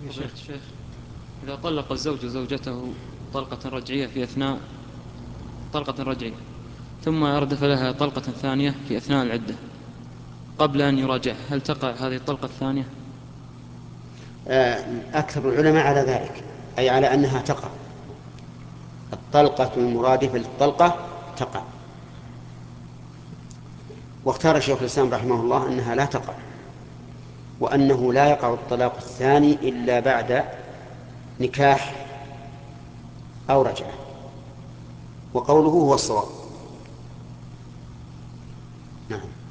فضيلة الشيخ، إذا طلق الزوج زوجته طلقة رجعية في أثناء طلقة رجعية ثم أردف لها طلقة ثانية في أثناء العدة قبل أن يراجع، هل تقع هذه الطلقة الثانية؟ أكثر العلماء على ذلك، أي على أنها تقع. الطلقة المرادفة للطلقة تقع. واختار شيخ الإسلام رحمه الله أنها لا تقع، وأنه لا يقع الطلاق الثاني إلا بعد نكاح أو رجعة، وقوله هو الصواب. نعم.